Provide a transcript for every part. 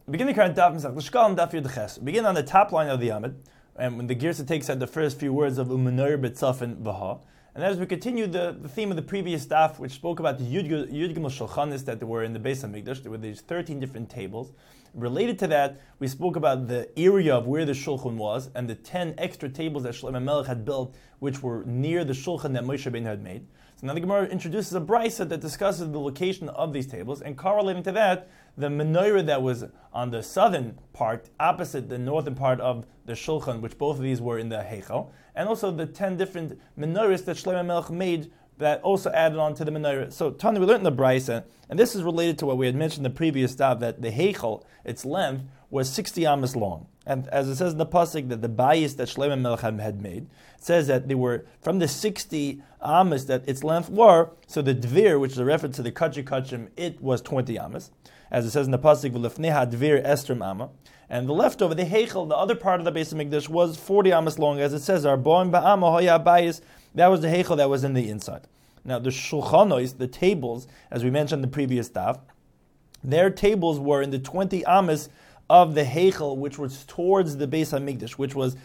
Begin the current daf Masech L'Shkalim daf Yud. Begin on the top line of the Amid, and when the Girsa takes out the first few words of U'Menorah B'Tzafin V'ha, and as we continue the theme of the previous daf, which spoke about the Yud Gimel Shulchanis that were in the Beis HaMikdash. There were these 13 different tables. Related to that, we spoke about the area of where the Shulchan was and the 10 extra tables that Shlomo Melech had built, which were near the Shulchan that Moshe Rabbeinu had made. So now the Gemara introduces a brisa that discusses the location of these tables, and correlating to that, the menorah that was on the southern part, opposite the northern part of the Shulchan, which both of these were in the Heichal, and also the 10 different menorahs that Shlomo Melech made that also added on to the menorah. So, Tanya, we learned in the brisa, and this is related to what we had mentioned in the previous stop, that the Heichal, its length, was 60 amas long. And as it says in the pasuk, that the bayis that Shlomo Melech had made, it says that they were from the 60 amas that its length were, so the dvir, which is a reference to the kachi kachim, it was 20 amas. As it says in the pasuk, v'lefneha dvir estrim ama. And the leftover, the Heichal, the other part of the Beis HaMikdash, was 40 amas long, as it says, Arboim ba'ama hoya bayis. That was the Heichal that was in the inside. Now the Shulchanos, the tables, as we mentioned in the previous daf, their tables were in the 20 amas of the Heichal, which was towards the Beis HaMikdash, which was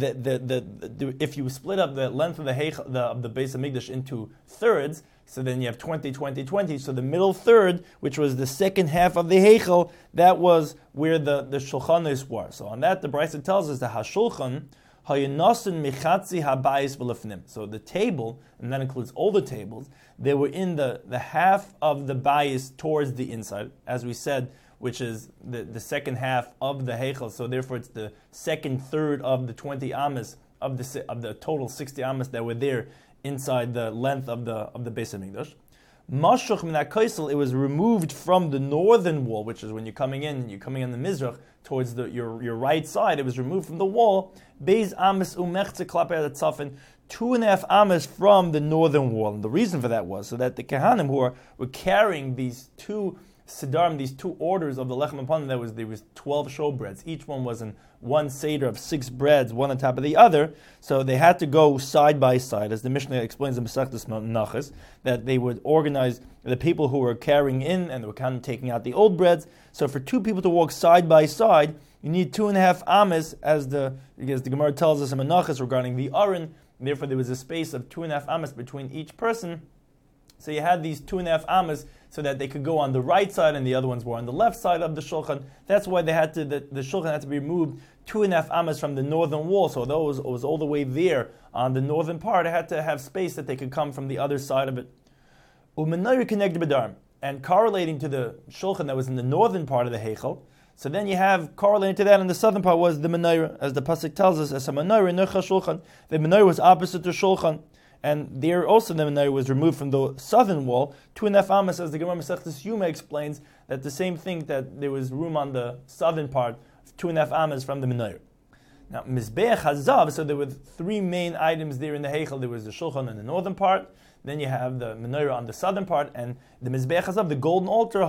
if you split up the length of the Heichal, of the Beis HaMikdash into thirds, so then you have 20, 20, 20. So the middle third, which was the second half of the Heichal, that was where the Shulchanos were. So on that, the Brisa tells us that HaShulchan Hayinasin michatzi habayis v'lefnim. So the table, and that includes all the tables, they were in the half of the bayis towards the inside, as we said, which is the second half of the Heichal. So therefore, it's the second third of the 20 amas of the total 60 amas that were there inside the length of the Beis HaMikdash. Mashuch min ha'kaisel, it was removed from the northern wall, which is when you're coming in the Mizrach towards your right side. It was removed from the wall. Beis amas umechze klape atzafin, 2.5 amas from the northern wall. And the reason for that was so that the Kehanim who were carrying these two Siddharim, these two orders of the Lechem Hapanim, there was 12 showbreads. Each one was in one Seder of 6 breads, one on top of the other. So they had to go side by side, as the Mishnah explains in Masechtas Menachos, that they would organize the people who were carrying in and they were kind of taking out the old breads. So for 2 people to walk side by side, you need 2.5 amas, because the Gemara tells us in Menachos regarding the Aron. Therefore, there was a space of 2.5 amas between each person. So you had these 2.5 amas so that they could go on the right side and the other ones were on the left side of the Shulchan. That's why the Shulchan had to be removed 2.5 amas from the northern wall. So though it was all the way there on the northern part, it had to have space that they could come from the other side of it. U'Menorah connected b'darm, and correlating to the Shulchan that was in the northern part of the Heichal. So then you have correlating to that in the southern part was the Menorah, as the pasuk tells us, as a Menorah necha Shulchan. The Menorah was opposite to Shulchan. And there also the menorah was removed from the southern wall. 2.5 amas, as the Gemara Masechtas Yuma explains, that the same thing, that there was room on the southern part, 2.5 amas from the menorah. Now, Mizbeach Hazav, so there were 3 main items there in the Heichal. There was the Shulchan in the northern part, then you have the menorah on the southern part, and the Mizbeach Hazav, the golden altar,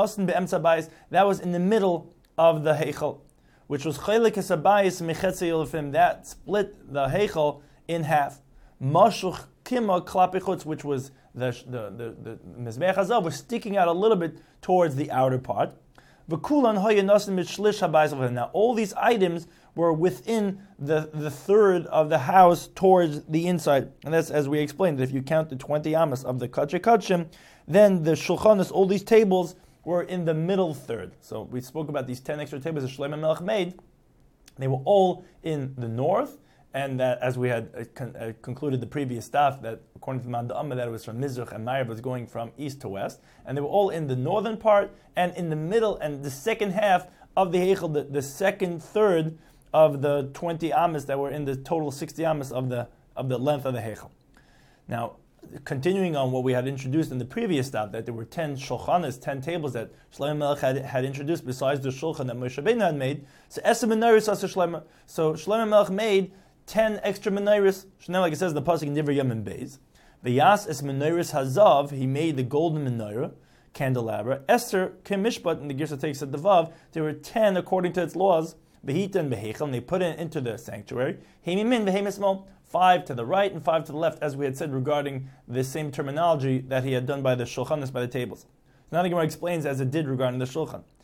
that was in the middle of the Heichal, which was Chelik Hasabayis Mechetze Yolefim, that split the Heichal in half. Mashuch kima klapechutz, which was the Mizbeach Hazav, was sticking out a little bit towards the outer part. V'kulan hayanasim mitshlish habayis. Now all these items were within the third of the house towards the inside, and that's as we explained. That if you count the 20 amas of the kachi kachim, then the shulchanos, all these tables were in the middle third. So we spoke about these 10 extra tables that Shlomo Melech made. They were all in the north. And that, as we had concluded the previous staff, that according to the Man Da'amah, that it was from Mizrach and Ma'ariv was going from east to west. And they were all in the northern part and in the middle and the second half of the Heichal, the second third of the 20 amas that were in the total 60 amas of the length of the Heichal. Now, continuing on what we had introduced in the previous staff, that there were 10 shulchanas, 10 tables that Shlomo Melech had introduced besides the shulchan that Moshe Rabbeinu had made. So Esem Menorahs Asa Shlomo. So Shlomo Melech made 10 extra menorahs. Like it says in the pasuk in Divrei Yamim Beis, V'yas es menorahs hazav, he made the golden menorah, candelabra. Esther kemishpat, and the Girsa takes at the Vav, there were 10 according to its laws, Behita and Behechel, and they put it into the sanctuary. Heimimin v'heimismo, 5 to the right and 5 to the left, as we had said regarding the same terminology that he had done by the shulchanos, by the tables. So now the Gemara explains as it did regarding the shulchan.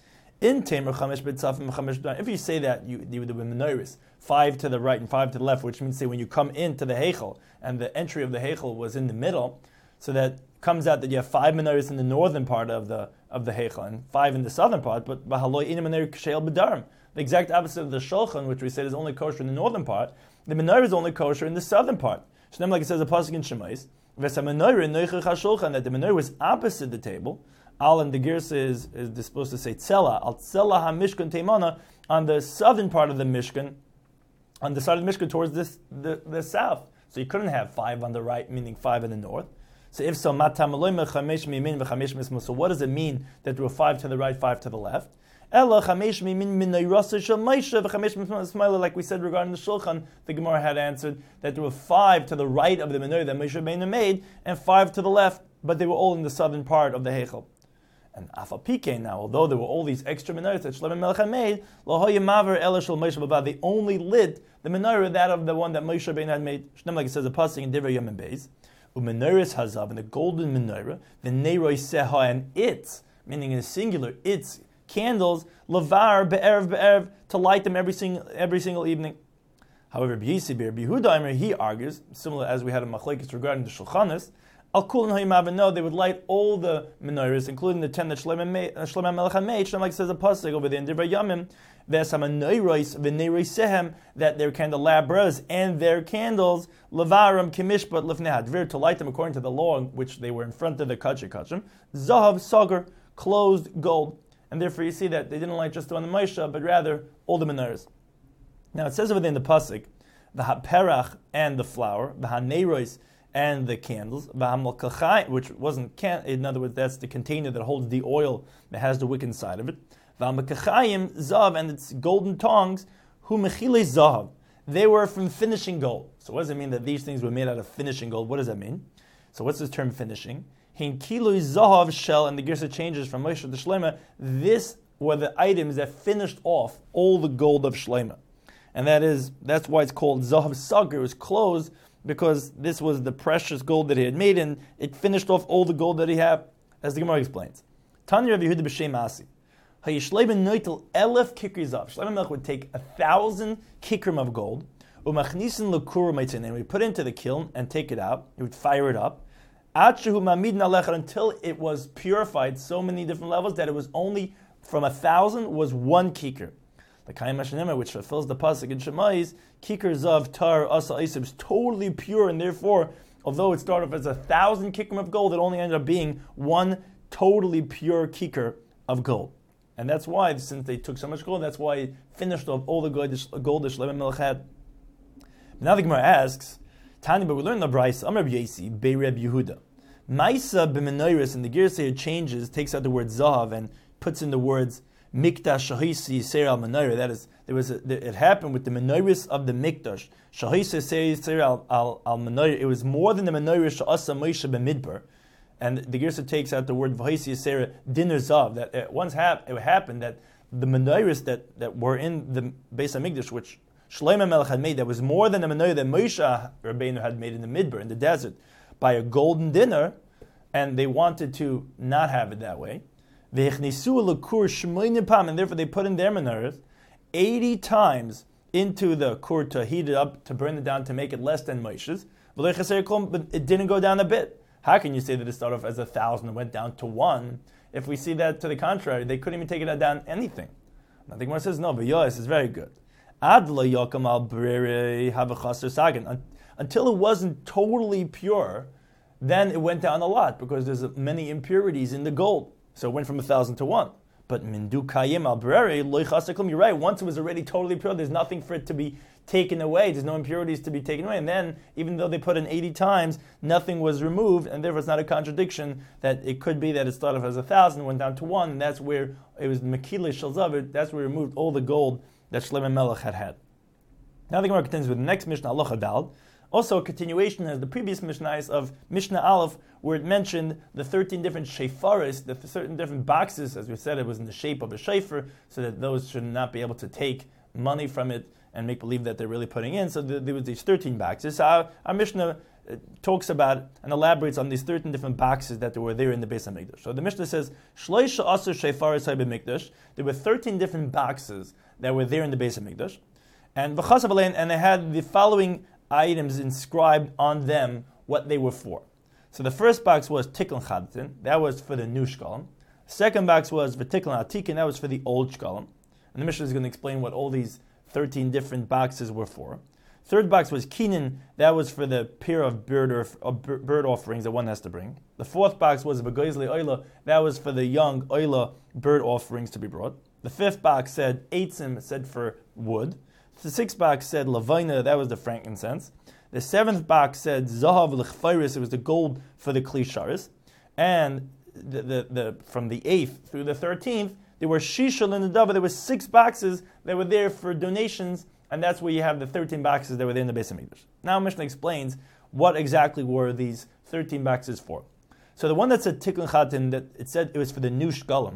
In Tamer Chamesh B'Tzafim Chamesh B'Darim, if you say that you would have been menorahs, 5 to the right and 5 to the left, which means say when you come into the Heichel and the entry of the Heichel was in the middle, so that comes out that you have 5 menorahs in the northern part of the Heichel and 5 in the southern part, but B'Haloi Ina Menorah K'Sheil B'Darim. The exact opposite of the Shulchan, which we said is only kosher in the northern part, the menorah is only kosher in the southern part. So like it says a pasuk in Shemais, V'esa menorah noichach HaShulchan, that the menorah was opposite the table. Al and the Girsa is supposed to say Tzela, Al Tzela HaMishkan Teimana, on the southern part of the Mishkan, on the side of the Mishkan towards the south. So you couldn't have 5 on the right, meaning 5 in the north. So if so, so what does it mean that there were 5 to the right, 5 to the left? Like we said regarding the Shulchan, the Gemara had answered that there were 5 to the right of the menorah that Moshe Rabbeinu made, and 5 to the left, but they were all in the southern part of the Heichel. And Afal now, although there were all these extra menorahs that Shlomo Melech had made, they only lit the menorah, that of the one that Moshe Rabbeinu had made. Like it says a pasuk in Divrei Yom Beis, u'menorahs hazav, and the golden menorah, the neiroi seha, and its, meaning in a singular, its candles, lavar be'erev, to light them every single evening. However, Yehuda, he argues, similar as we had in Machlekes regarding the Shulchanis, Al Kulin Hayim no, they would light all the menorahs, including the 10 that Shlomo Melech had made. Shlomo like says a pasuk over there in Divrei Yamim, that their candelabras and their candles, lavaram kimishpat lifnei hadvir, to light them according to the law, which they were in front of the kachim, zahav sagar, closed gold. And therefore you see that they didn't light just the one the Moshe, but rather all the menorahs. Now it says over there in the pasuk, the haperach and the flour, the haneiros and the candles, which wasn't in other words, that's the container that holds the oil that has the wick inside of it. Zav, and its golden tongs, hu mechile zav. They were from finishing gold. So what does it mean that these things were made out of finishing gold? What does that mean? So what's this term finishing? Hin kiloi zahav shell, and the Girsa changes from Moshe to Shlomo. This were the items that finished off all the gold of Shlomo. And that's why it's called zahav sagar. It was closed because this was the precious gold that he had made, and it finished off all the gold that he had, as the Gemara explains. Tanya Rav Yehuda b'Shem Asi. Hayishleiben noitel 1,000 kikri zav. Shlomo Melech would take 1,000 kikrim of gold, umachnisin l'kura meitzin, and we put it into the kiln and take it out. He would fire it up, until it was purified so many different levels that it was only from 1,000 was 1 kikr. The Kayim Hashanema, which fulfills the pasuk in Shemais, kikr zav tar asa isib, is totally pure, and therefore, although it started off as 1,000 kikrim of gold, it only ended up being 1 totally pure kikr of gold. And that's why, since they took so much gold, that's why it finished off all the gold that Shlomo Melech had. Now the Gemara asks, Tani, but we learned the Brayso, Amar Yesi, Bei Reb Yehuda. Maisa b'menorahs, and the Girsa changes, takes out the word zahav and puts in the words mikdash shahisi seir al menorah. That is, it happened with the menorahs of the mikdash. Shahisi seir al menorah. It was more than the menorah sha'asa Moshe b'midbar. And the Girsa takes out the word v'haisi seir dinner zav. That it happened that the menorahs that were in the Beis Hamikdash, which Shlomo Melech had made, that was more than the menorah that Moshe Rabbeinu had made in the midbar, in the desert, by a golden dinner, and they wanted to not have it that way. And therefore they put in their menorahs 80 times into the kur to heat it up, to burn it down, to make it less than Moshe's. But it didn't go down a bit. How can you say that it started off as 1,000 and went down to 1? If we see that to the contrary, they couldn't even take it down anything. Now the Gemara says, no, but Yois is very good. Until it wasn't totally pure, then it went down a lot, because there's many impurities in the gold. So it went from 1,000 to 1. But mindu kayim al brere loy chasakum. You're right. Once it was already totally pure, there's nothing for it to be taken away. There's no impurities to be taken away. And then, even though they put in 80 times, nothing was removed, and therefore it's not a contradiction that it could be that it started off as 1,000, went down to 1, and that's where it was mekile shalzav. That's where we removed all the gold that Shlomo Melech had. Now the Gemara continues with the next Mishnah, Halacha Dal. Also a continuation as the previous Mishnahs of Mishnah Aleph, where it mentioned the 13 different shefaris, the certain different boxes. As we said, it was in the shape of a shefer, so that those should not be able to take money from it and make believe that they're really putting in. So there was these 13 boxes. Our Mishnah talks about and elaborates on these 13 different boxes that were there in the Beis HaMikdash. So the Mishnah says, Shloisha Asur Shefaris HaBeMikdash. There were 13 different boxes that were there in the Beis HaMikdash. And they had the following items inscribed on them what they were for. So the first box was Tikkun Chadatin, that was for the new Shkalim. Second box was V'Tikkun Atikin, that was for the old Shkalim. And the Mishnah is going to explain what all these 13 different boxes were for. Third box was Kinin, that was for the pair of bird offerings that one has to bring. The fourth box was Begoizli Oila, that was for the young Oila bird offerings to be brought. The fifth box said Eitzim, said for wood. The sixth box said Lavaina, that was the frankincense. The seventh box said Zahav L'chfairis, it was the gold for the Klisharis. And from the 8th through the 13th, there were Shishal and the Dava, there were 6 boxes that were there for donations, and that's where you have the 13 boxes that were there in the Beis HaMikdash. Now Mishnah explains what exactly were these 13 boxes for. So the one that said Tikkun Chadatin, that it said it was for the new Shkalim,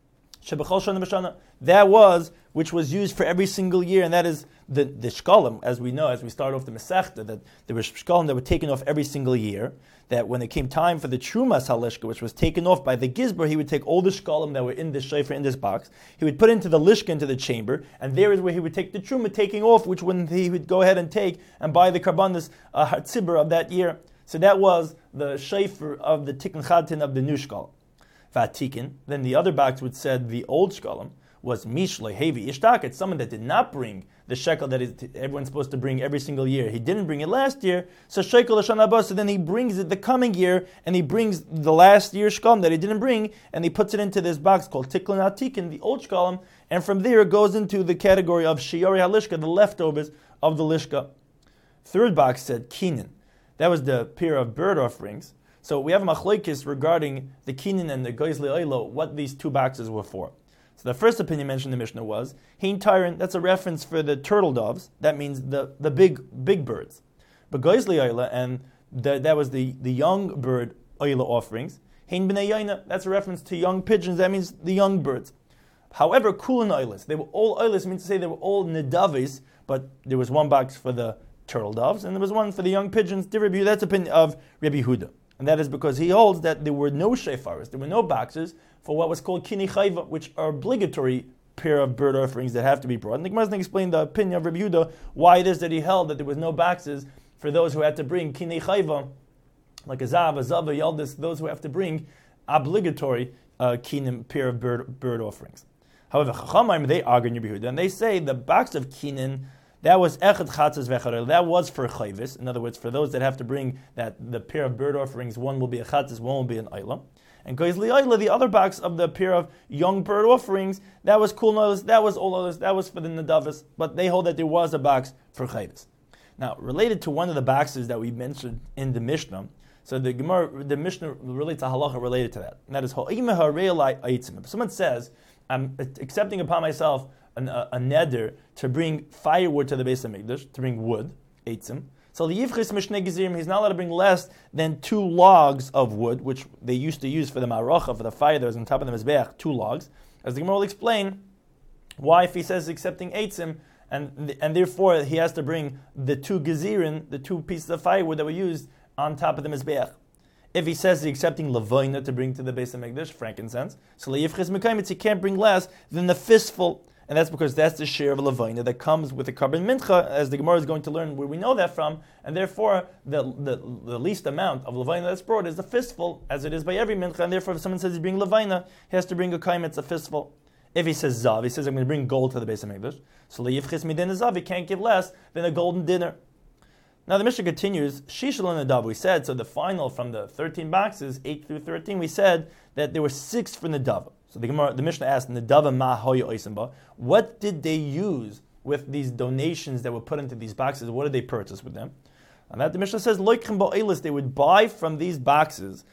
that was which was used for every single year, and that is the Shkalim, as we know, as we start off the Masechta, that there were Shkalim that were taken off every single year, that when it came time for the Trumas HaLishka, which was taken off by the Gizber, he would take all the Shkalim that were in this Shofar, in this box, he would put into the Lishka, into the chamber, and there is where he would take the Truma, taking off, which when he would go ahead and take and buy the Karbanis Hatzibur of that year. So that was the Shofar of the Tikkun Chadatin of the new Shkalim. Vatikin. Then the other box which said the old Shkalim was Mishle Hevi Ishtak. It's someone that did not bring the shekel that everyone's supposed to bring every single year. He didn't bring it last year, so shekel Lashon Haba. So then he brings it the coming year, and he brings the last year's Shkalim that he didn't bring, and he puts it into this box called Tikkun Atikin, the old Shkalim, and from there it goes into the category of Shiori HaLishka, the leftovers of the Lishka. Third box said Kinin. That was the pair of bird offerings. So we have a machlokes regarding the Kinin and the Goizli Oilo, what these 2 boxes were for. So the first opinion mentioned in the Mishnah was Hein Tyron, that's a reference for the turtle doves. That means the big birds. But Goizli Oilo, and that was the young bird Oilo offerings. Hein B'nei Yaina, that's a reference to young pigeons. That means the young birds. However, Kulin Oilis, they were all Oilis, means to say they were all Nedavis, but there was one box for the turtle doves, and there was one for the young pigeons. That's the opinion of Rabbi Huda. And that is because he holds that there were no shefaris, there were no boxes for what was called kini chayva, which are obligatory pair of bird offerings that have to be brought. And the Gemara is going to explain the opinion of Rabbi Yehuda, why it is that he held that there was no boxes for those who had to bring kini chayva, like a zav, a zava, yaldis, those who have to bring obligatory kinim pair of bird offerings. However, Chachamim, they argue in Rabbi Yehuda, and they say the box of kinin, that was echad chatzas v'echarel. That was for chayvis. In other words, for those that have to bring the pair of bird offerings, one will be a chatzas, one will be an ayla. And goizli ayla, the other box of the pair of young bird offerings, that was kul nolis, that was all others, that was for the nadavis. But they hold that there was a box for chayvis. Now, related to one of the boxes that we mentioned in the Mishnah, so the Mishnah relates a halacha related to that. And that is ha'imeh ha'reilai aitzim. If someone says, I'm accepting upon myself a neder to bring firewood to the Beis HaMikdash, to bring wood, eitzim. So the yivchis mishnei gezirim, he's not allowed to bring less than 2 logs of wood, which they used to use for the maracha, for the fire that was on top of the mizbeach, 2 logs. As the Gemara will explain, why if he says accepting eitzim, and therefore he has to bring the 2 gezirin, the 2 pieces of firewood that were used on top of the mizbeach. If he says he's accepting lavoina to bring to the Beis HaMikdash, frankincense, so leyivchis mekaymitz, he can't bring less than the fistful. And that's because that's the share of a lavaina that comes with the carbon mincha, as the Gemara is going to learn where we know that from, and therefore the least amount of lavaina that's brought is a fistful, as it is by every mincha, and therefore if someone says he's bringing lavaina, he has to bring a kaimetz, a fistful. If he says zav, he says I'm going to bring gold to the Beis HaMikdash, so leyivchis midin zav, he can't give less than a golden dinner. Now the Mishnah continues, Shishal and Nadav, we said, so the final from the 13 boxes, 8 through 13, we said that there were 6 for Nadav. So the Mishnah asked, Nadav ma hoya oisimba, what did they use with these donations that were put into these boxes? What did they purchase with them? And that the Mishnah says, loikim ba'oilis, they would buy from these boxes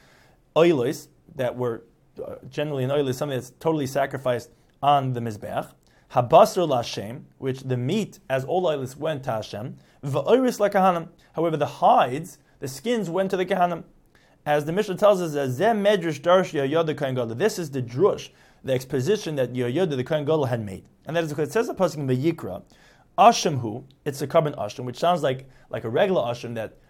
oilis that were generally an oilis, something that's totally sacrificed on the Mizbeach, habasr l'Hashem, which the meat, as all oilis, went to Hashem, va'oiris la'kahanim. However, the hides, the skins, went to the kahanim. As the Mishnah tells us, Zem Medrash Darsh Yoyada Kohen Gadol. This is the drush, the exposition that Yoyada the Kohen Gadol had made, and that is because it says the pasuk in Vayikra, Asham hu, it's a carbon asham, which sounds like a regular asham that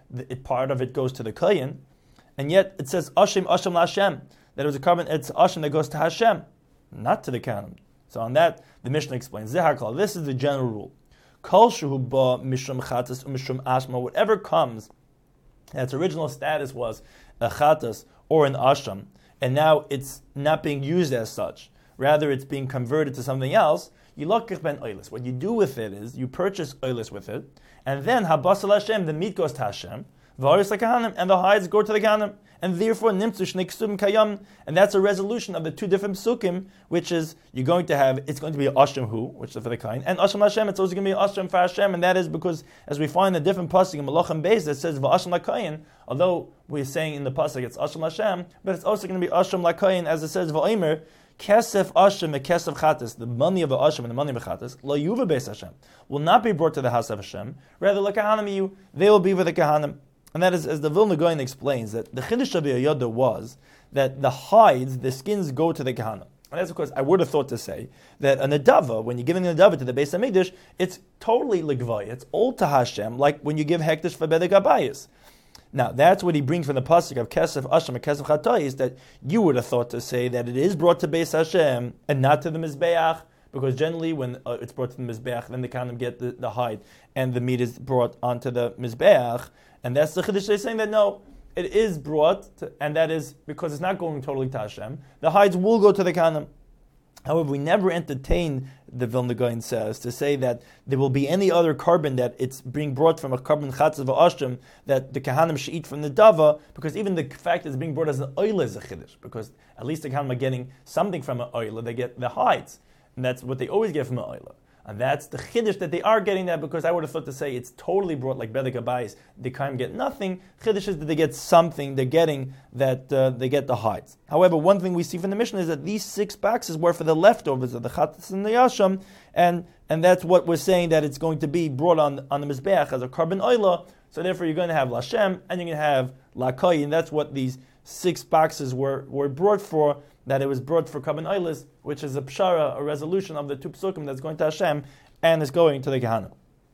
part of it goes to the kohen, and yet it says Ashim LaHashem, that it was a carbon, it's Ashim that goes to Hashem, not to the Kohanim. So on that, the Mishnah explains, this is the general rule. Kol shehu ba mishum chatas umishum ashma, whatever comes, its original status was a chatas or an asham, and now it's not being used as such, rather it's being converted to something else, yilakich ben oilis. What you do with it is, you purchase oilis with it, and then habasal Hashem, the meat goes to Hashem, v'haris lakahanim, and the hides go to the kahanim, and therefore nimtzu shnei ksubim kayam, and that's a resolution of the two different psukim, which is it's going to be a Asham hu, which is for the kain, and Asham Hashem, it's also going to be Asham for Hashem, and that is because, as we find the different pasuk in Malachim Beis that says v'Asham lakayin, although we're saying in the pasuk it's Asham Hashem, but it's also going to be Asham lakayin, as it says v'Omer kesef Asham and kesef chatas, the money of the Asham and the money of the chatas, lo yuva beis Hashem, will not be brought to the house of Hashem, rather lakahanim they will be with the kahanim. And that is, as the Vilna Gaon explains, that the Chiddush of Yoda was that the hides, the skins, go to the Kahana. And that's because I would have thought to say that a Nedava, when you're giving a Nedava to the Beis HaMikdash, it's totally Ligvaya, it's all to Hashem, like when you give Hekdesh for Bedek Abayis. Now, that's what he brings from the pasuk of Kesef Asham and Kesef Chatayis, that you would have thought to say that it is brought to Beis Hashem and not to the Mizbeach, because generally when it's brought to the Mizbeach, then the Kahanim get the hide, and the meat is brought onto the Mizbeach. And that's the Chiddush. They're saying that no, it is brought, and that is because it's not going totally to Hashem. The hides will go to the Kahanim. However, we never entertain, the Vilna Gaon says, to say that there will be any other carbon that it's being brought from a carbon chatzah v'ashtim that the Kahanim should eat from the dava, because even the fact that it's being brought as an oila is a Chiddush, because at least the Kahanim are getting something from an oila, they get the hides, and that's what they always get from an oila. And that's the Chiddush that they are getting that, because I would have thought to say it's totally brought like Bedek Abayis, the Kaim get nothing. Chiddush is that they get something, they're getting that they get the hides. However, one thing we see from the Mishnah is that these 6 boxes were for the leftovers of the Chatas and the Yasham, and that's what we're saying, that it's going to be brought on the Mizbeach as a carbon oila, so therefore you're going to have Lashem and you're going to have Lakai, and that's what these 6 boxes were brought for, that it was brought for Kabban Oilis, which is a pshara, a resolution of the 2 psukim that's going to Hashem and is going to the Gehenna.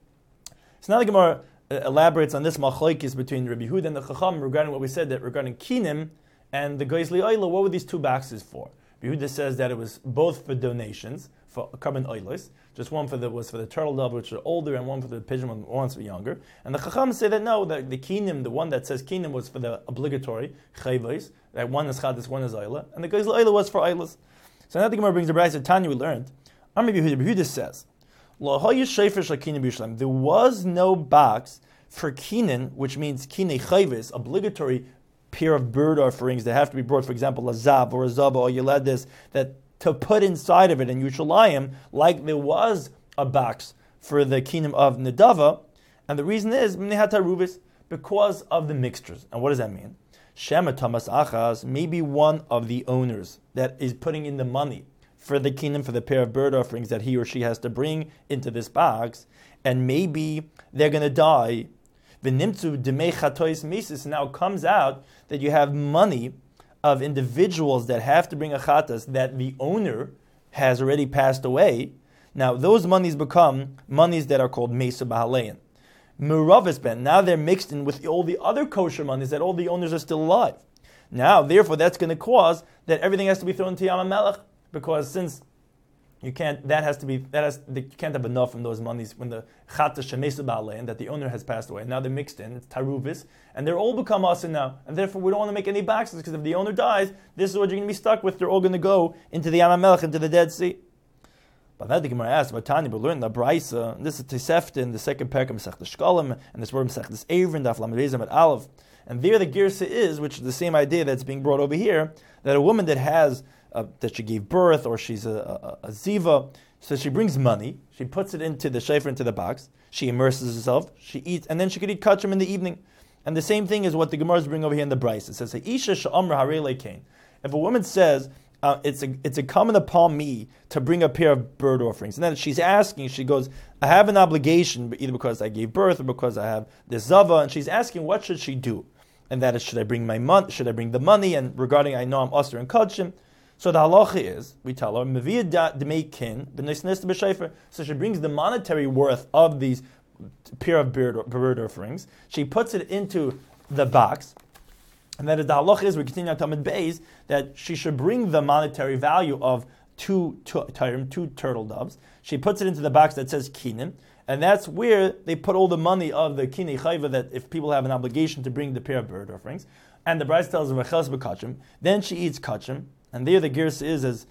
So now the Gemara elaborates on this machlokes between Rabbi Yehuda and the Chacham regarding what we said, that regarding Kinim and the Geizli Oila, what were these 2 boxes for? Rabbi Yehuda says that it was both for donations, for Kabban Oilis, just one was for the turtle dove, which are older, and one for the pigeon, one wants to be younger. And the Chacham say that no, the Kinim, the one that says Kinim, was for the obligatory Chayvos, that one is Chadis, one is Oila, and the Geizli Oila was for Oilas. So now the Gemara brings the Brayso Tanya we learned. Rabbi Yehuda says, there was no box for Kinin, which means Kinei Chayvos, obligatory pair of bird offerings that have to be brought, for example, a Zav or a Zava or Yeledis, that to put inside of it in Yerushalayim, like there was a box for the Kinim of Nedava, and the reason is because of the mixtures. And what does that mean? Shema Tamas Achaz, maybe one of the owners that is putting in the money for the Kinim, for the pair of bird offerings that he or she has to bring into this box, and maybe they're going to die. V'nimtzu demei chatois mises. Now it comes out that you have money of individuals that have to bring a chatas that the owner has already passed away. Now those monies become monies that are called mesa bahalein. Muravis ben, now they're mixed in with all the other kosher monies that all the owners are still alive. Now, therefore, that's going to cause that everything has to be thrown to Yam HaMelech, because since you can't have enough from those monies when the chatas shemesa bahalein that the owner has passed away. Now they're mixed in, it's taruvis, and they're all become asin now, and therefore we don't want to make any boxes, because if the owner dies, this is what you're going to be stuck with. They're all going to go into the Yam HaMelech, into the Dead Sea. But then the Gemara asks, but Tanya, we learned the Braisa, this is Tosefta in the second parak of Masechtas Shkalim, and this word Masechtas Eivrin, Daf Lamed Beis Amud Aleph. And there the Girsa is, which is the same idea that's being brought over here, that a woman that has, that she gave birth, or she's a ziva, so she brings money, she puts it into the shayfer, into the box, she immerses herself, she eats, and then she could eat kachim in the evening. And the same thing is what the Gemaras bring over here in the Braisa. It says, Isha she'amra harei lekein. If a woman says, it's a common upon me to bring a pair of bird offerings. And then she's asking, she goes, I have an obligation, either because I gave birth or because I have this zava, and she's asking, what should she do? And that is, should I bring my money? Should I bring the money? And regarding, I know I'm usher and kachim. So the halacha is, we tell her, so she brings the monetary worth of these pair of bird offerings. She puts it into the box. And that is the halach is, we continue on Talmud Beis, that she should bring the monetary value of two turtle doves. She puts it into the box that says kinin, and that's where they put all the money of the kinei chayva, that if people have an obligation to bring the pair of bird offerings. And the Bride tells her v'chelas b'kachim. Then she eats kachim, and there the girsa is as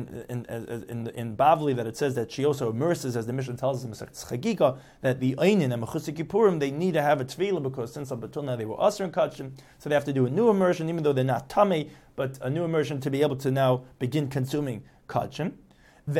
in Bavli that it says that she also immerses, as the Mishnah tells us in Chagika, that the Einin and Mechusik Kippurim, they need to have a tefillah because since up until now they were usher and kachim, so they have to do a new immersion, even though they're not tamei, but a new immersion to be able to now begin consuming kachim. The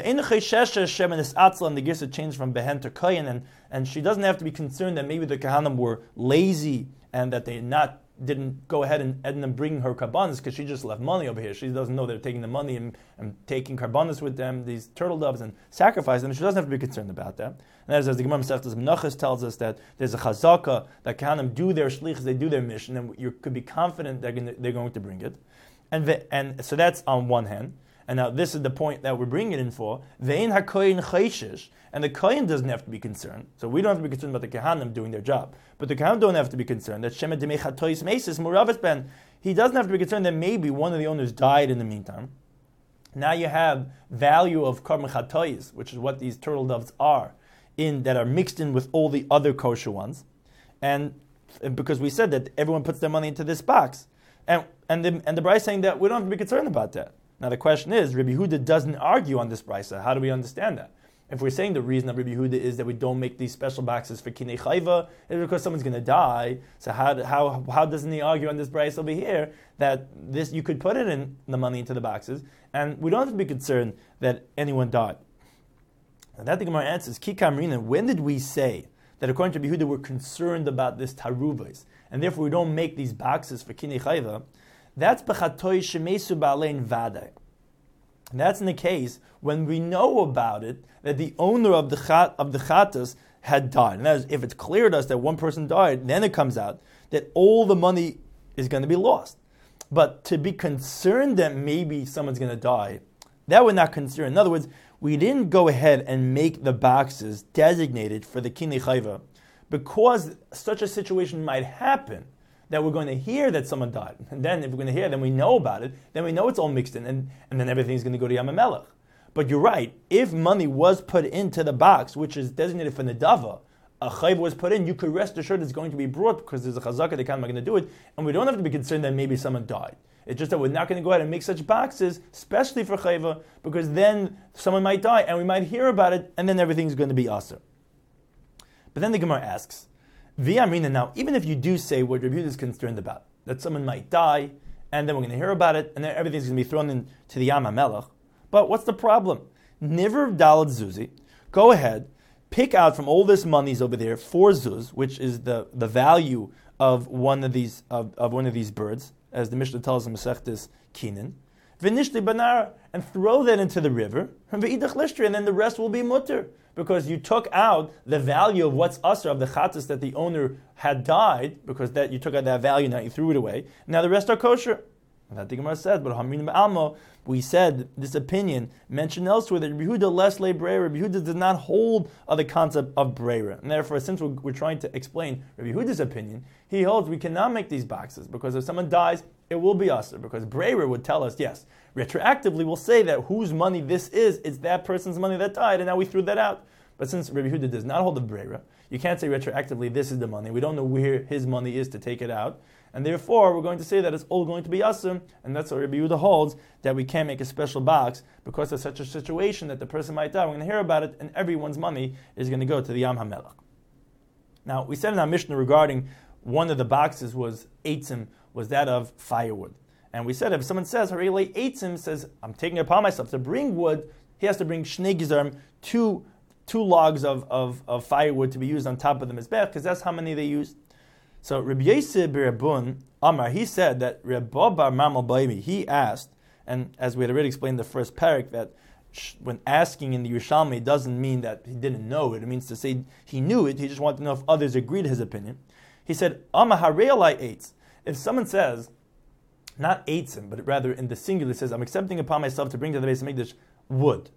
Shemen and the Girsa changed from Behen to Kohen, and she doesn't have to be concerned that maybe the Kahanim were lazy and that they didn't go ahead and end up bringing her karbanos because she just left money over here. She doesn't know they're taking the money and taking karbanos with them, these turtle doves, and sacrifice them. She doesn't have to be concerned about that. And as the Gemara Masechtas Menachos tells us that there's a chazaka that Kahanim do their shlichus, they do their mission, and you could be confident they're going to bring it. And so that's on one hand. And now this is the point that we're bringing it in for. Ve'in hakoyin chayshish, and the kohen doesn't have to be concerned. So we don't have to be concerned about the kahanim doing their job, but the kahanim don't have to be concerned that shemet demechatois mesis muravis ben. He doesn't have to be concerned that maybe one of the owners died in the meantime. Now you have value of karban chatois, which is what these turtle doves are, that are mixed in with all the other kosher ones, and because we said that everyone puts their money into this box, and the Bryce saying that we don't have to be concerned about that. Now the question is, Rabbi Yehuda doesn't argue on this brisa. How do we understand that? If we're saying the reason of Rabbi Yehuda is that we don't make these special boxes for kinei chayva, it's because someone's going to die. So how doesn't he argue on this brisa over here that this you could put it in the money into the boxes and we don't have to be concerned that anyone died? And that the Gemara answers, Ki Kamrina, when did we say that according to Rabbi Yehuda we're concerned about this taruvos and therefore we don't make these boxes for kinei chayva? That's b'chatoy shemesu ba'alein vaday. That's in the case when we know about it that the owner of the chatas had died. And that is, if it's clear to us that one person died, then it comes out that all the money is going to be lost. But to be concerned that maybe someone's going to die, that we're not concerned. In other words, we didn't go ahead and make the boxes designated for the kinei chayva because such a situation might happen, that we're going to hear that someone died. And then if we're going to hear, then we know about it, then we know it's all mixed in, and then everything's going to go to Yam HaMelech. But you're right, if money was put into the box, which is designated for Nedava, a chayv was put in, you could rest assured it's going to be brought because there's a chazaka that kind of going to do it, and we don't have to be concerned that maybe someone died. It's just that we're not going to go ahead and make such boxes, especially for chayva, because then someone might die, and we might hear about it, and then everything's going to be aser. But then the Gemara asks, V'yamrina, now, even if you do say what Rabbi Yehuda is concerned about, that someone might die, and then we're going to hear about it, and then everything's going to be thrown into the Yam HaMelech, but what's the problem? Niver Dalad Zuzi, go ahead, pick out from all this monies over there 4 zuz, which is the value of one of these birds, as the Mishnah tells in Masechtas Kinin, V'nishli banar, and throw that into the river, and v'idach lishtri, and then the rest will be mutter, because you took out the value of what's usher of the chatas that the owner had died, because that you took out that value, now you threw it away. Now the rest are kosher. And that the Gemara says, but Hamrin Ba'almo, we said this opinion mentioned elsewhere that Rabbi Yehuda les le breira. Rabbi Yehuda did not hold of the concept of breira, and therefore, since we're trying to explain Rabbi Yehuda's opinion, he holds we cannot make these boxes because if someone dies, it will be usher. Because breira would tell us yes, retroactively we'll say that whose money this is, it's that person's money that died, and now we threw that out. But since Rabbi Yehuda does not hold the breira, you can't say retroactively this is the money. We don't know where his money is to take it out. And therefore, we're going to say that it's all going to be asim, and that's what Rabbi Yehuda holds, that we can't make a special box because of such a situation that the person might die. We're going to hear about it, and everyone's money is going to go to the Yam HaMelech. Now, we said in our Mishnah regarding one of the boxes was eitzim, was that of firewood. And we said if someone says, Harele eitzim, says, I'm taking it upon myself to bring wood, he has to bring shnei gizarm, two logs of firewood to be used on top of the mizbech, because that's how many they used. So Rabbi Yosef Berabun Amar, he said that Rabbi Bar Mamal Baimi, he asked, and as we had already explained in the first parak, that when asking in the Yerushalmi doesn't mean that he didn't know it. It means to say he knew it. He just wanted to know if others agreed to his opinion. He said, Amar Harei eitz. If someone says, not eitzim, but rather in the singular says, I'm accepting upon myself to bring to the Beis Hamikdash wood.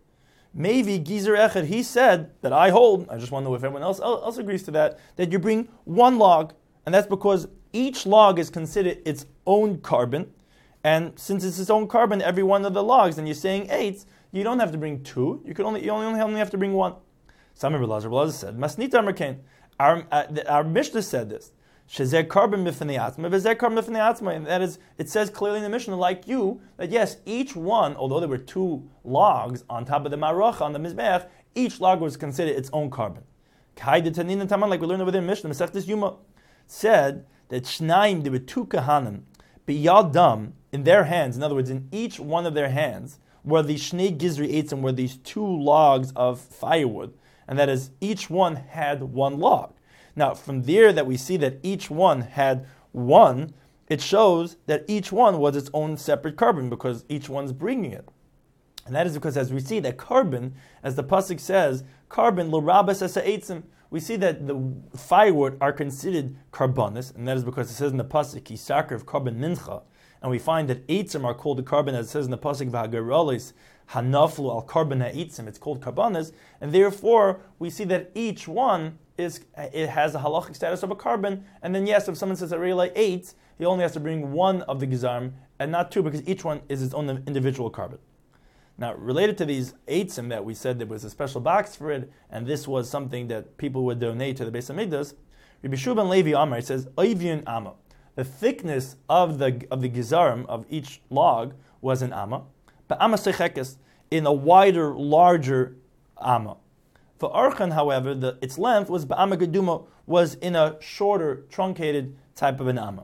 Maybe Gizer Echad, he said that I hold, I just want to know if everyone else agrees to that you bring one log, and that's because each log is considered its own carbon, and since it's its own carbon, every one of the logs, and you're saying 8, you don't have to bring 2, you only have to bring 1. Some of Belazar said, Masnita Merkain, our Mishnah said this, Shezeh carbon mifnei atzma, v'zeh carbon mifnei atzma, and that is, it says clearly in the Mishnah, like you, that yes, each one, although there were 2 logs on top of the marocha, on the mizbeach, each log was considered its own carbon. Kai de Tanin and Taman, like we learned over there in Mishnah, Masechtas Yuma, said that Shnaim, there were 2 kahanim, biyadam, in their hands, in other words, in each one of their hands, were the Shnei Gizri Eitzim, were these 2 logs of firewood, and that is, each one had 1 log. Now, from there that we see that each one had 1, it shows that each one was its own separate carbon because each one's bringing it. And that is because, as we see that carbon, as the pasuk says, carbon l'rabas asa eitzim, we see that the firewood are considered carbonis, and that is because it says in the pasuk, yisakar of carbon mincha, and we find that eitzim are called the carbon, as it says in the pasuk, v'hagarolis hanaflu al carbon ha'eitzim, it's called carbonis, and therefore we see that each one it has a halachic status of a carbon, and then yes, if someone says a relay 8, he only has to bring 1 of the gizarm, and not 2, because each one is its own individual carbon. Now, related to these 8s that we said there was a special box for it, and this was something that people would donate to the Beis HaMikdash, Rabbi Shua ben Levi Amar, it says, Oivyin Amma. The thickness of the gizarm of each log was an Amma, but Amma Sechekes, in a wider, larger Amma. For Archan, however, its length was Ba'ama Geduma, was in a shorter, truncated type of an Amma.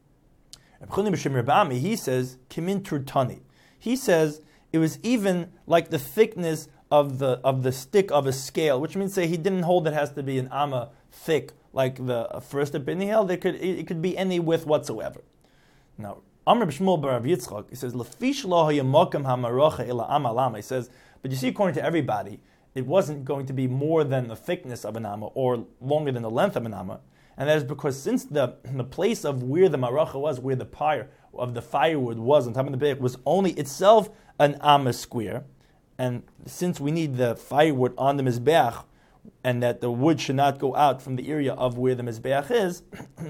He says, Kimin Turtani. He says it was even like the thickness of the stick of a scale, which means say he didn't hold it has to be an Amma thick like the first opinion held. It could be any width whatsoever. Now, Amr B'Shmuel Barav Yitzchak, he says, Lefish lo hayamokam hamarocha ila amma lama. He says, but you see, according to everybody, it wasn't going to be more than the thickness of an amma or longer than the length of an amma. And that is because since the place of where the maracha was, where the pyre of the firewood was on top of the bake, was only itself an amma square, and since we need the firewood on the mizbeach, and that the wood should not go out from the area of where the mizbeach is,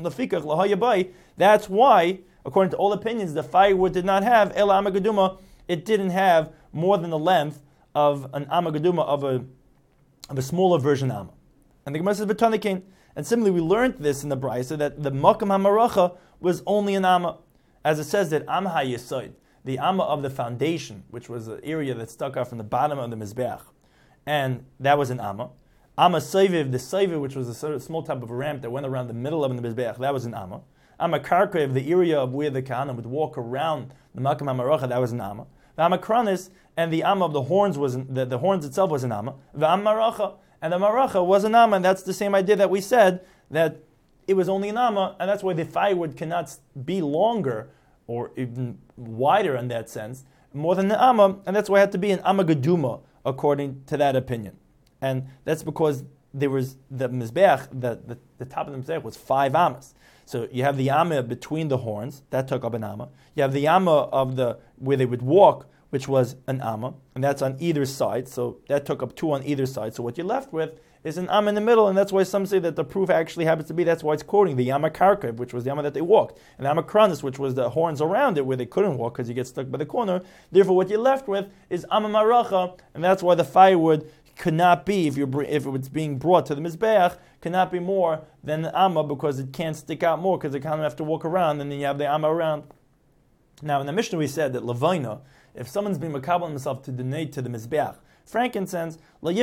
that's why, according to all opinions, the firewood did not have el amma geduma. It didn't have more than the length of an amma geduma, of a smaller version amma. And the Gemara says v'tanikein. And similarly, we learned this in the Brisa that the makam hamaracha was only an amma, as it says that amma hayesoid, the amma of the foundation, which was the area that stuck out from the bottom of the mizbeach, and that was an amma. Amma seiviv, the seiviv, which was a sort of small type of a ramp that went around the middle of the mizbeach, that was an amma. Amma karkev, the area of where the kahanim would walk around the makam hamaracha, that was an amma. The amma kranis, and the amma of the horns was the horns itself was an amma. The amma maracha, and the maracha was an amma, and that's the same idea that we said, that it was only an amma, and that's why the firewood cannot be longer or even wider in that sense, more than the amma, and that's why it had to be an amma geduma, according to that opinion. And that's because there was the mizbeach, the top of the mizbeach was 5 ammas. So you have the amma between the horns, that took up an amma. You have the amma of where they would walk, which was an amma, and that's on either side, so that took up 2 on either side. So what you're left with is an amma in the middle, and that's why some say that the proof actually happens to be, that's why it's quoting the Yama Karkev, which was the Yama that they walked, and the Yama Kranis, which was the horns around it, where they couldn't walk because you get stuck by the corner. Therefore, what you're left with is Amma Maracha, and that's why the firewood could not be, if it was being brought to the Mizbeach, cannot be more than the Amma, because it can't stick out more, because it kind of have to walk around, and then you have the Amma around. Now, in the Mishnah we said that Levaina, if someone's been makabel himself to donate to the Mizbeach frankincense,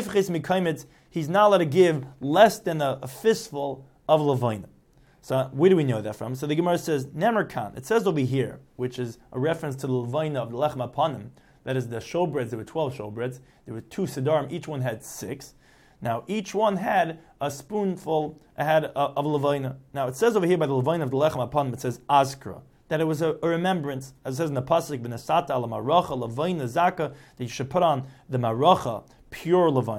he's not allowed to give less than a fistful of levaina. So where do we know that from? So the Gemara says, Nemer Khan. It says over here, which is a reference to the levaina of the lechem apanim. That is the showbreads. There were 12 showbreads. There were 2 sedarim. Each one had 6. Now each one had a spoonful of levaina. Now it says over here by the levaina of the lechem apanim, it says azkra, that it was a remembrance, as it says in the pasuk, "V'nasata ala maracha levaina zaka," that you should put on the maracha pure levaina,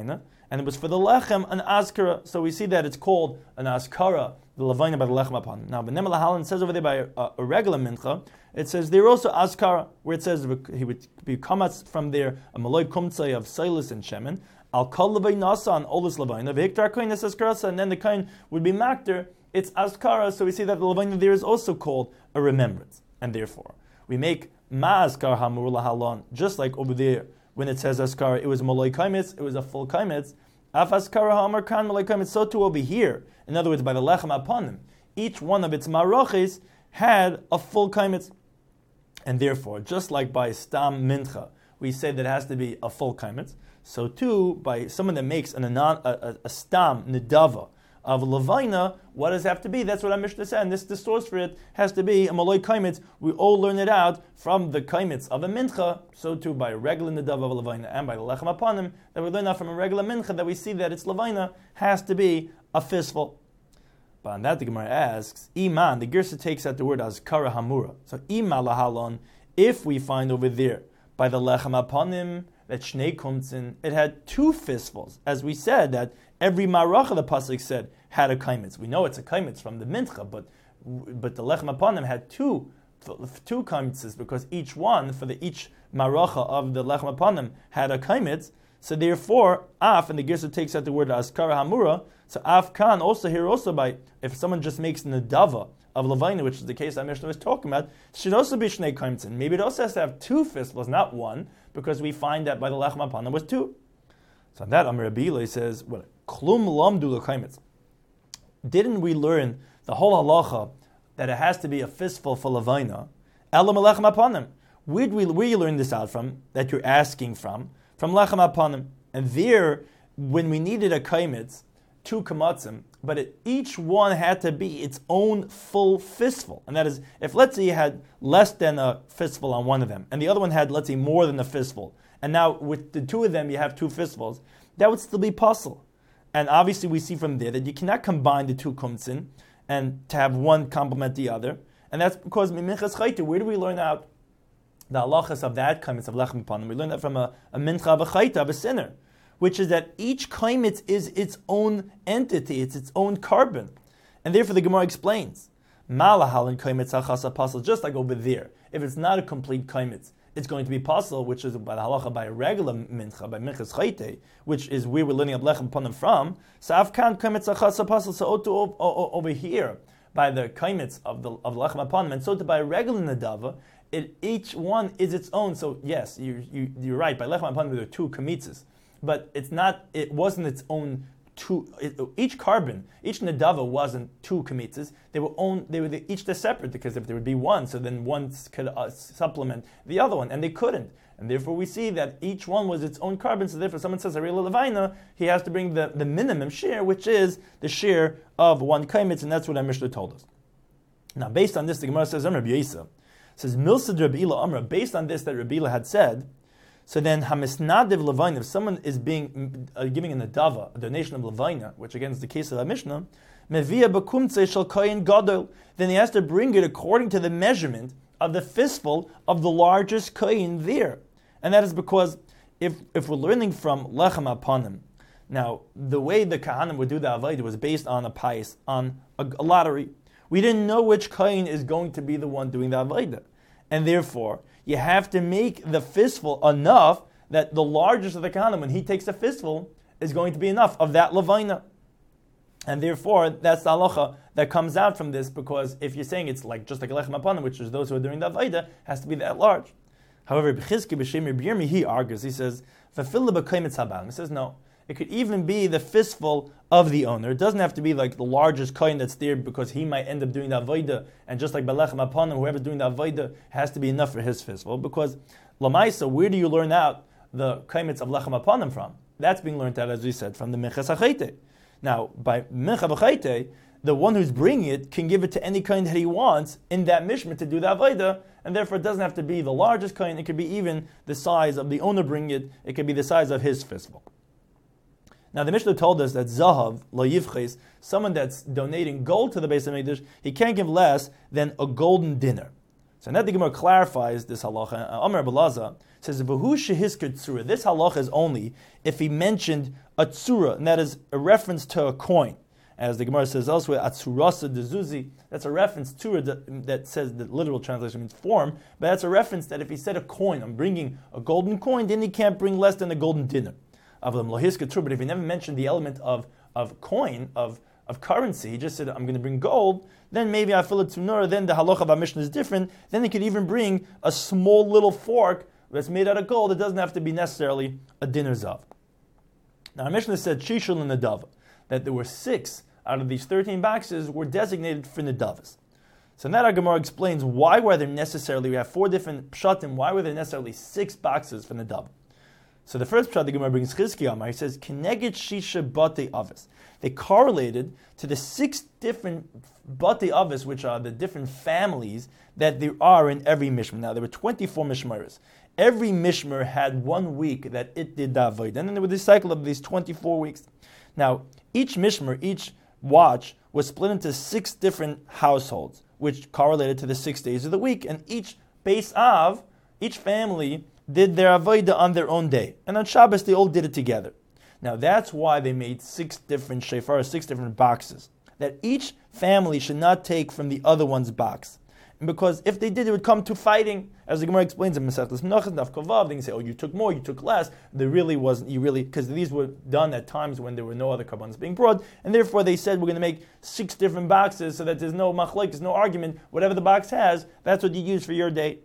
and it was for the lechem an azkara. So we see that it's called an azkara, the levina by the lechem upon. Now, B'nei Lahalan says over there by a regular mincha, it says there also azkara, where it says he would be kamatz from there a maloi kumtzai of silas and shemen. Al kol levay nasa on olus levina v'hiktar koin es azkarasa, and then the koin would be makter. It's azkara, so we see that the levina there is also called a remembrance, and therefore we make ma'azkar hamur lahalon, just like over there when it says azkara, it was maloi kaimitz, it was a full kaimitz. Af azkara hamur kan maloi kaimitz. So too over here, in other words, by the lechem upon them, each one of its maroches had a full kaimitz. And therefore, just like by stam mincha, we say that it has to be a full kaimitz, so too, by someone that makes a stam nidava of levina, what does it have to be? That's what our Mishnah said, and the source for it has to be a maloi kaimitz. We all learn it out from the kaimitz of a mincha, so too by a regular nidava of levina, and by the lechem upon him, that we learn out from a regular mincha, that we see that its levina has to be a fistful. But on that, the Gemara asks, Iman, the Girsa takes out the word as kara hamura. So, Ima lahalon, if we find over there, by the lechem upon him, that shnei kumtzin, it had two fistfuls. As we said, that every maracha, the pasuk said, had a kaimitz. We know it's a kaimitz from the mincha, but the lechem upon him had two kaimitzes, because each one, each maracha of the lechem upon him, had a kaimitz. So therefore, af, and the Girsa takes out the word as kara hamura. So af kan also here also by, if someone just makes nedava of levina, which is the case that Mishnah was talking about, should also be shnei kaimtzin. Maybe it also has to have two fistfuls, not one, because we find that by the lechem upon them was two. So on that Amar Rabbi Eli says, well, klum lamdu lekaimitz. Didn't we learn the whole halacha that it has to be a fistful for levina? Elam lechem upon them. Where you learn this out from? That you're asking from lechem upon them. And there, when we needed a kaimitz, two kamatzim, but each one had to be its own full fistful. And that is, if let's say you had less than a fistful on one of them, and the other one had, let's say, more than a fistful, and now with the two of them you have two fistfuls, that would still be possible. And obviously we see from there that you cannot combine the two kumtzin and to have one complement the other. And that's because minchas chayte, where do we learn out the halachas of that kaimitz of lechem upon them? We learn that from a mincha of a chayte, of a sinner, which is that each kaimitz is its own entity, it's its own carbon. And therefore the Gemara explains, malahal and kaimitz achas apostle, just like over there. If it's not a complete kaimitz, it's going to be possible, which is by the halacha by a regular mincha, by minchas chayte, which is where we're learning of lechem upon them from. So afkan kaimitz achas apostle, so over here, by the kaimitz of lechem upon them, and so to by a regular nadava, each one is its own. So yes, you're right, by lechem upon them there are two kamitzes. But it wasn't its own two. Each carbon, each nadava wasn't two kamitzes. They were each separate, because if there would be one, so then one could supplement the other one, and they couldn't. And therefore we see that each one was its own carbon. So therefore someone says a real levina, he has to bring the minimum share, which is the share of one kaimitz, and that's what our Mishnah told us. Now based on this, the Gemara says, Rabbi Yisa says, Milsad Rabbi Ila Amra, based on this that Rabbi Ila had said, so then, hamisnadev levina, if someone is giving a nadava, a donation of levina, which again is the case of the Mishnah, mevia bekumtze shel kohen gadol, then he has to bring it according to the measurement of the fistful of the largest kohen there. And that is because if we're learning from lechem upon him, now the way the kahanim would do the avodah was based on a pice, on a lottery. We didn't know which kohen is going to be the one doing the avodah, and therefore you have to make the fistful enough that the largest of the kahanim, when he takes a fistful, is going to be enough of that levina. And therefore, that's the halacha that comes out from this, because if you're saying it's like just like a lechem apanim, which is those who are doing the avodah, has to be that large. However, B'chizki b'shem Rabbi Yirmi, he argues, he says, "V'fil b'kaimitz habalim." He says, no, it could even be the fistful of the owner. It doesn't have to be like the largest kohen that's there, because he might end up doing the avodah, and just like b'lechem apanim, whoever's doing the avodah has to be enough for his fistful. Because lamaisa, where do you learn out the kaimitz of lechem apanim from? That's being learned out, as we said, from the minchas hachayte. Now, by mincha b'chayte, the one who's bringing it can give it to any kohen that he wants in that mishmah to do the avodah, and therefore it doesn't have to be the largest kohen. It could be even the size of the owner bringing it. It could be the size of his fistful. Now the Mishnah told us that zahav lo yivches, someone that's donating gold to the Beis HaMikdash, he can't give less than a golden dinner. So now the Gemara clarifies this halacha. Amar Belaza says, "V'hu shehiskar tzura." This halacha is only if he mentioned a tzura, and that is a reference to a coin. As the Gemara says elsewhere, atzurasa dezuzi. That's a reference to that says the literal translation means form, but that's a reference that if he said a coin, I'm bringing a golden coin, then he can't bring less than a golden dinner. But if he never mentioned the element of coin, of currency, he just said, I'm going to bring gold, then maybe I fill it to Nura, then the halacha of our Mishnah is different, then he could even bring a small little fork that's made out of gold. It doesn't have to be necessarily a dinner zav. Now our Mishnah said, Shishul and Nadava, that there were 6 out of these 13 boxes were designated for Nadavas. So now our Gemara explains why were there necessarily, we have 4 different pshatim, why were there necessarily 6 boxes for Nadava? So the first pshat the Gemara brings Chizki Amar, he says, Keneged Shisha Bate Avis. They correlated to the 6 different Bate Avis, which are the different families that there are in every Mishmar. Now there were 24 Mishmaris. Every Mishmar had 1 week that it did the Avodah, and then there was this cycle of these 24 weeks. Now each Mishmar, each watch was split into 6 different households, which correlated to the 6 days of the week, and each Beis Av, each family did their avodah on their own day. And on Shabbos, they all did it together. Now, that's why they made 6 different shofar, 6 different boxes, that each family should not take from the other one's box. And because if they did, it would come to fighting, as the Gemara explains in Masechtas Menachos, Daf Kavav, they can say, oh, you took more, you took less. There really wasn't, because these were done at times when there were no other karbanos being brought, and therefore they said, we're going to make 6 different boxes so that there's no machlok, there's no argument. Whatever the box has, that's what you use for your day.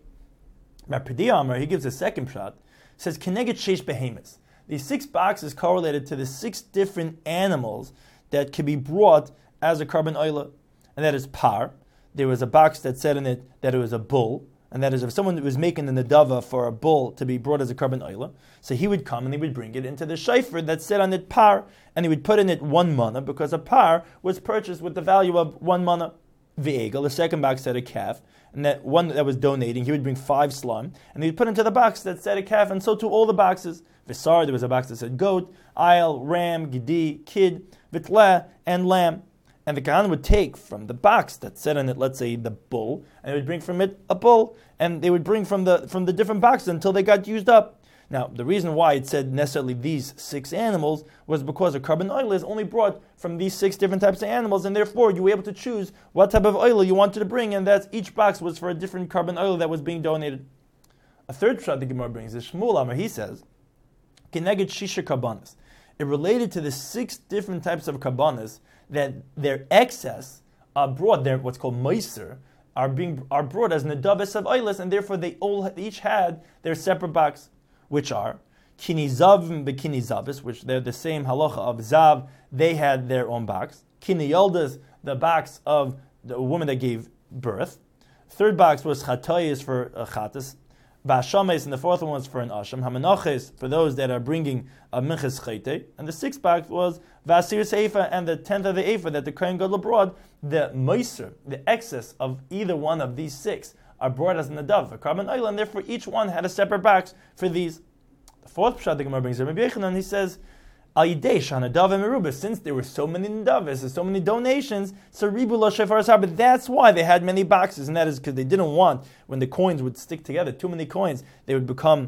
Rapidi Amar, he gives a second shot, says, Keneged Sheish Behemoths. These 6 boxes correlated to the 6 different animals that could be brought as a carbon oila, and that is par. There was a box that said in it that it was a bull, and that is if someone was making the nadava for a bull to be brought as a carbon oila, so he would come and he would bring it into the shayfer that said on it par, and he would put in it 1 mana, because a par was purchased with the value of 1 mana. V'egel, the second box said a calf, and that one that was donating, he would bring 5 slime, and he'd put into the box that said a calf, and so to all the boxes. V'sar, there was a box that said goat, ayil, ram, gidi, kid, vitleh, and lamb. And the Kohanim would take from the box that said on it, let's say, the bull, and they would bring from it a bull, and they would bring from the different boxes until they got used up. Now, the reason why it said necessarily these 6 animals was because a carbon oil is only brought from these 6 different types of animals, and therefore you were able to choose what type of oil you wanted to bring, and that's each box was for a different carbon oil that was being donated. A third shot the Gemara brings is Shmuel Amar. He says, Keneged Shisha Karbanas. It related to the 6 different types of karbanas that their excess are brought, their what's called meiser, are brought as nedavas of oilas, and therefore they each had their separate box, which are kinizav and bekinizavis, which they're the same halacha of zav. They had their own box. Kiniyoldas, the box of the woman that gave birth. Third box was chatayis for chatas. Vashames, and the fourth one was for an asham. Hamanaches, for those that are bringing a minchas chayte. And the 6th box was vasir seifa, and the 10th of the eifa that the kohen gadol brought. The meiser, the excess of either one of these 6 are brought as nadav, a carbon oil, and therefore each one had a separate box for these. The 4th pshat the Gemara brings Rabbi Yechanan, he says, Al yidei shanadav emeruba, since there were so many nadavas and so many donations, so ribu lo shefar asar, but that's why they had many boxes, and that is because they didn't want, when the coins would stick together, too many coins, they would become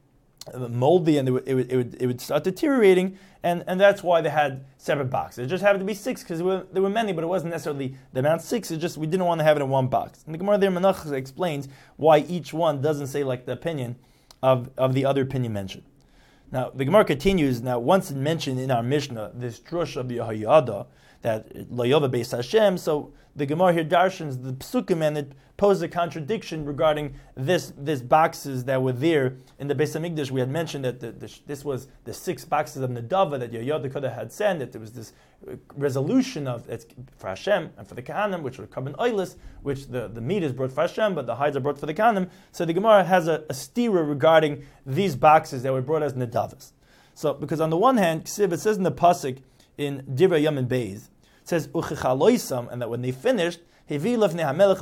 moldy, and it would start deteriorating, and that's why they had separate boxes. It just happened to be 6 because there were many, but it wasn't necessarily the amount 6. It's just we didn't want to have it in one box. And the Gemara there Menachos explains why each one doesn't say like the opinion of the other opinion mentioned. Now the Gemara continues. Now once it mentioned in our Mishnah this drush of Yehoyada that Lo Yova Beis Hashem, so the Gemara here darshans the psukim, and it poses a contradiction regarding this boxes that were there in the Beis Hamikdash. We had mentioned that this was the 6 boxes of Nedava that Yehoyada had sent, that there was this resolution of it's for Hashem and for the Kohanim, which were carbon oilers, which the meat is brought for Hashem, but the hides are brought for the Kohanim. So the Gemara has a stira regarding these boxes that were brought as Nedavas. So because on the one hand, it says in the pasuk in Divrei Yom and Beis, it says Uchichaloisam, and that when they finished, they brought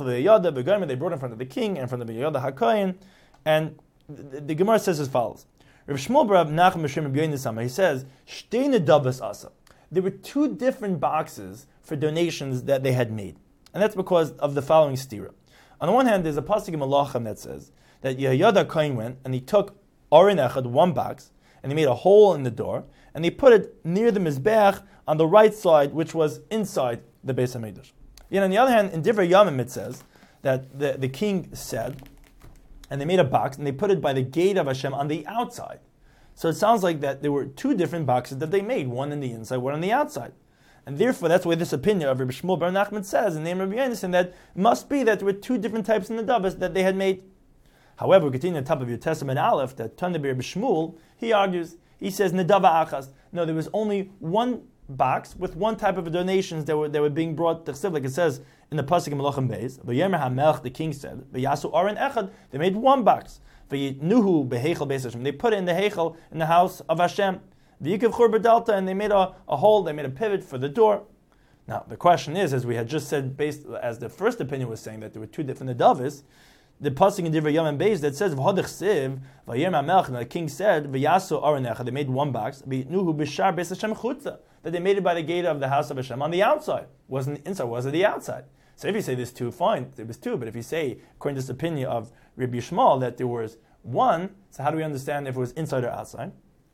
in front of the king and in front of Yehoyada HaKohen, and the Gemara says as follows. Rav Shmuel bar Nachum B'Shem Rabbi Yonasan, he says, Shtei nedavas asa. There were 2 different boxes for donations that they had made, and that's because of the following stira. On the one hand, there's a pasuk in Malachim that says that Yehoyada Kohen went and he took Aron Echad, one box, and he made a hole in the door, and he put it near the Mizbeach on the right side, which was inside the Beis HaMikdash. Yet on the other hand, in Divrei Yamim it says that the king said, and they made a box, and they put it by the gate of Hashem on the outside. So it sounds like that there were two different boxes that they made, one on the inside, one on the outside. And therefore, that's why this opinion of Rabbi Shmuel Bar Nachman says, in the name of Rabbi Yonasan, that it must be that there were two different types of nedavos that they had made. However, we continue on top of your Testament Aleph, that Tanabi Rabbi Shmuel, he argues, he says, nedava achas. No, there was only one box with one type of donations that were being brought to Chsiv, like it says in the pasuk in Malachim Beis. V'yemer HaMelech, the king said, v'yasu Aron Echad, they made one box. V'yitnuhu beheichel Beis Hashem, they put it in the heichel, in the house of Hashem. V'yikav chur b'dalta, and they made a hole, they made a pivot for the door. Now, the question is, as we had just said, based as the first opinion was saying that there were two different nedavos, the pasuk in Divrei Yamim Beis that says v'hodech siv v'yemer HaMelech, and the king said v'yasu Aron Echad, they made one box, v'yitnuhu b'shar Beis Hashem chutza, that they made it by the gate of the house of Hashem on the outside. Wasn't the inside, was it the outside? So if you say there's two, fine, there was two. But if you say, according to this opinion of Rabbi Shmuel, that there was one, so how do we understand if it was inside or outside?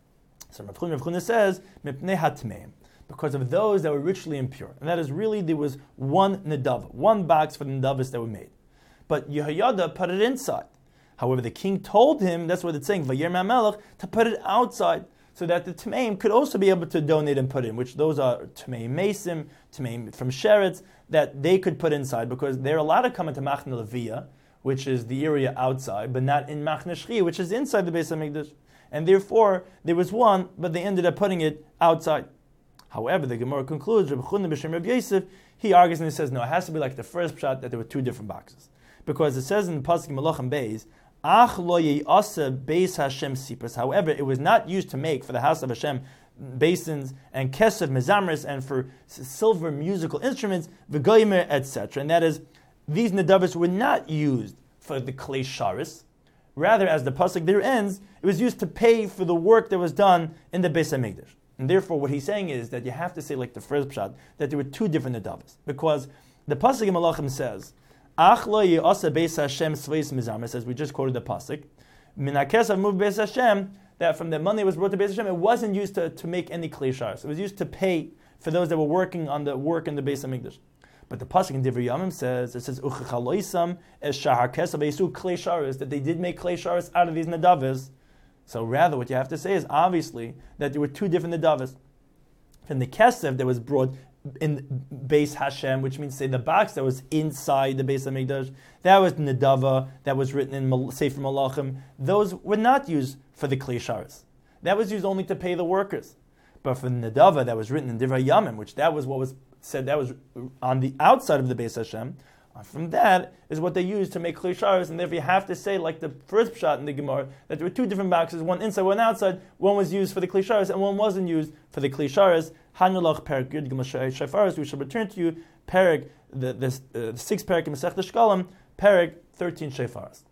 So Rav Chuna says, Mipnei hatmeim, because of those that were ritually impure. And that is really, there was one nedava, one box for the nedavos that were made. But Yehoyada put it inside. However, the king told him, that's what it's saying, Vayemer HaMelech, to put it outside, so that the Tmeim could also be able to donate and put in, which those are Tmeim Mesim, Tmeim from Sheretz, that they could put inside, because they're allowed to come into Machne Leviyah, which is the area outside, but not in Machne Shchi, which is inside the Beis HaMikdash. And therefore, there was one, but they ended up putting it outside. However, the Gemara concludes, Rabbi Chuna b'Shem Rabbi Yosef, he argues and he says, no, it has to be like the first pshat, that there were two different boxes. Because it says in the Pasuk Malachim Beis, Ach lo ye'asa beis Hashem sipras. However, it was not used to make for the house of Hashem basins and kesef mezamris and for silver musical instruments, v'goymer, etc. And that is, these nedavos were not used for the klei sharis. Rather, as the pasuk there ends, it was used to pay for the work that was done in the Beis HaMikdash. And therefore, what he's saying is that you have to say, like the first pshat, that there were two different nedavos, because the pasuk in Malachim says, Ach lo ye'asa beis Hashem sveis mizarmis, as we just quoted the pasuk. Minakes of moved beis Hashem, that from the money that was brought to beis Hashem, it wasn't used to make any klei sharis. It was used to pay for those that were working on the work in the Beis HaMikdash. But the pasuk in Divrei Yamim says, uchechaloisam es shahar kesef veisu klei sharis, that they did make klei sharis out of these nedavos. So rather, what you have to say is obviously that there were two different nedavos. From the kesef that was brought in Beis Hashem, which means, say, the box that was inside the Beis HaMikdash, that was nedava, that was written in Sefer Malachim. Those were not used for the klei sharis. That was used only to pay the workers. But for the nedava that was written in Divrei Yamim, which that was what was said, that was on the outside of the Beis Hashem, from that is what they used to make klei sharis, and therefore you have to say, like the first pshat in the Gemara, that there were two different boxes, one inside, one outside. One was used for the klei sharis, and one wasn't used for the klei sharis. Hanulach Perek Yud Gimel Shefaris. We shall return to you Perek the 6th Perek in Masechta Shkalim, Perek 13 Shefaris.